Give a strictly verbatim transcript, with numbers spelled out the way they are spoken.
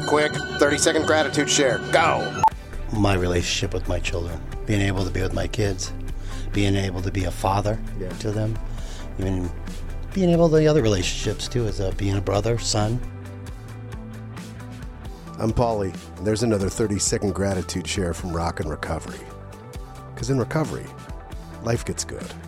quick. thirty second gratitude share. Go. My relationship with my children, being able to be with my kids, being able to be a father yeah. to them, even being able to the other relationships too, as a, being a brother, son. I'm Paulie, and there's another thirty second gratitude share from Rock and Recovery. Because in recovery, life gets good.